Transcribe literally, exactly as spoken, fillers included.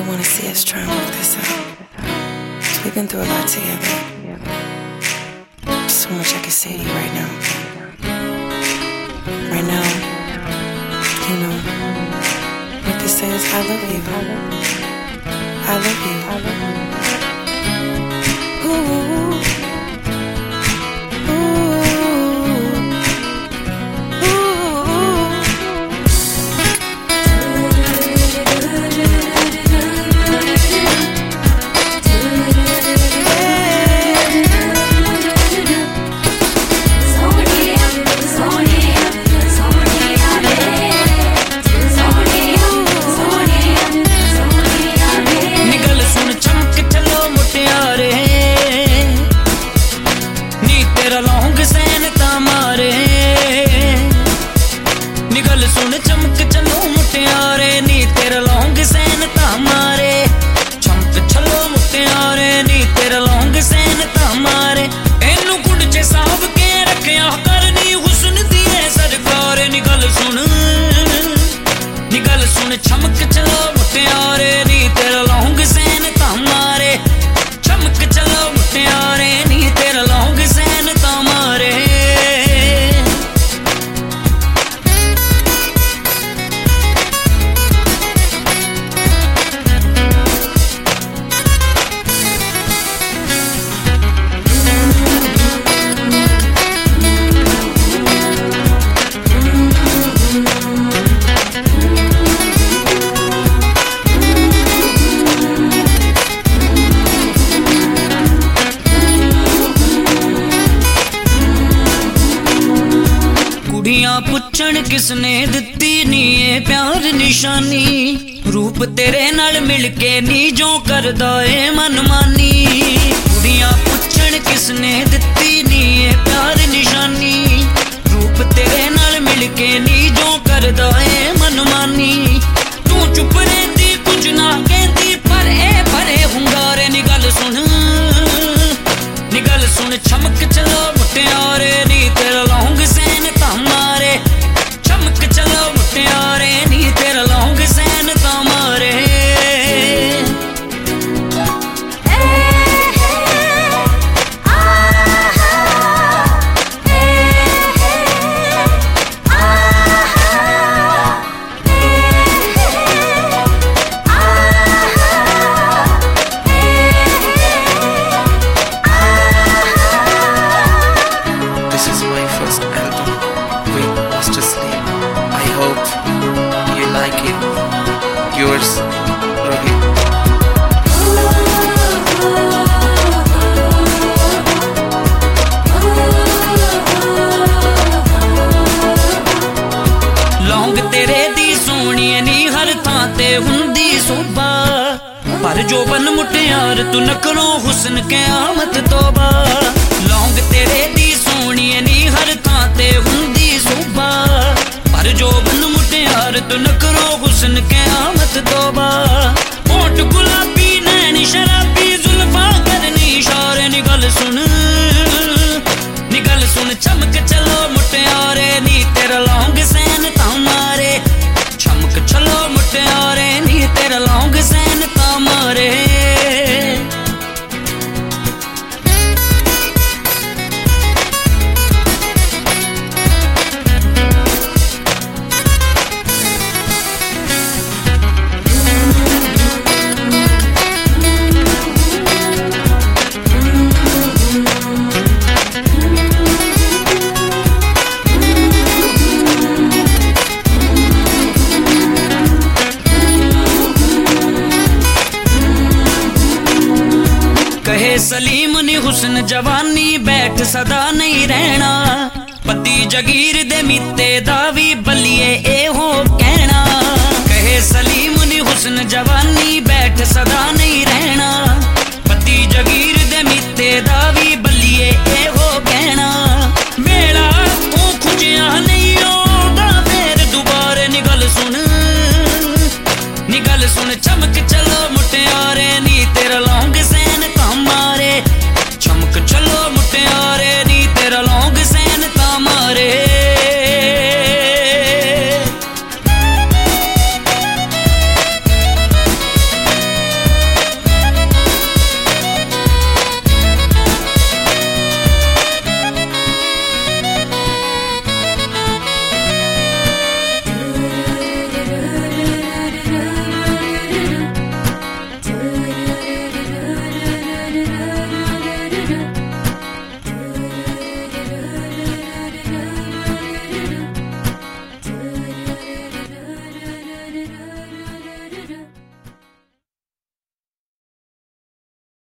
really want to see us try and work this out. We've been through a lot together. There's so much I can say to you right now. Right now, you know, what this says, I love you. I love you. I love you. Ooh. निगल सुन चमक चलो मुटियारे नी तेरा लौंग San ता मारे चमक चलो मुटियारे नी तेरा लौंग सैन ता मारे एनू कुंड च साहब के रखया करनी हुस्न दिए सरकार निगल सुन निगल सुन चमक चलो मुटियारे नी तेरा लौंग सैन ता मारे चमक चलो मुटियारे नी तेरा लौंग सैन ता मारे कुड़ियां पुछण किसने दित्ती नी ए प्यार निशानी रूप तेरे नाल मिलके नी जो करदा ए मनमानी कुड़ियां पुछण किसने दित्ती नी ए प्यार निशानी रूप तेरे नाल मिलके नी जो करदा ए मनमानी तू चुप रहिंदी कुछ ना कहंदी पर ए भरे हुंगारे निगल सुन निगल सुन चमक चलो मुटियारे नी तेरा लौंग सैन ता मारे चमक चलो मुटियारे नी तेरा लौंग सैन ता मारे Yours, Rohit. लौंग तेरे दी सोहणी नी हर थां ते हुंदी सोभा पर जोबन मुटियार तू नकरों हुस्न क़यामत तौबा लौंग तेरे दी सोहणी नी हर थां ते हुंदी सोभा पर जोबन मुटियार तू नकरों हुस्न क़यामत तौबा होठ गुलाबी नैन शराबी जुल्फां करनी इशारे निगल सुन निगल सुन चमक चलो मुटियारे नी तेरा लौंग सैन ता मारे चमक चलो मुटियारे नी तेरा लौंग सैन ता मारे कहे सलीम नी हुस्न जवानी बैठ सदा नहीं रहना पति जगीर दे मिते दा भी बलिए ए हो कहना कहे सलीम नी हुस्न जवानी बैठ सदा नहीं रहना पति जगीर दे मिते दा भी बलिए ए हो कहना मेरा तू खुजिया नहीं होगा फिर दोबारा निगल सुन निगल सुन चमक चलो